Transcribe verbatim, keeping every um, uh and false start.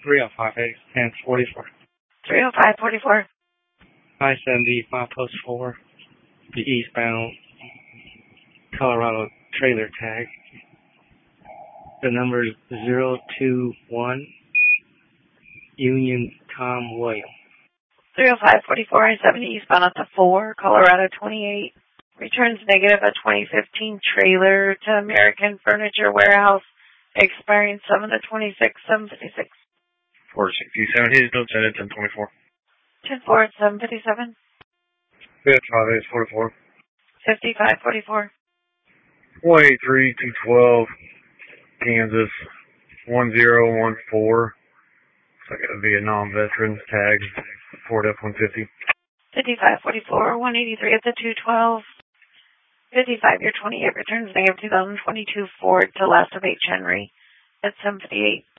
three oh five eight and forty-four. three oh five forty-four. five seventy, five post four. The eastbound Colorado trailer tag. The number is zero two one Union Tom William. three oh five forty-four, I seventy eastbound at the four, Colorado twenty-eight. Returns negative, a twenty fifteen trailer to American Furniture Warehouse, expiring seven to twenty-six, seven fifty-six. four sixty-seven, his notes at ten twenty-four. ten four, seven fifty-seven. fifty-five, eight forty-four. fifty-five forty-four. one eighty-three, two twelve, Kansas, one zero one four. Looks like a Vietnam veteran tag, Ford F one fifty. fifty-five forty-four, one eighty-three at the two twelve. fifty-five, year twenty-eight, returns negative two thousand twenty-two Ford to last of H. Henry at seven fifty-eight.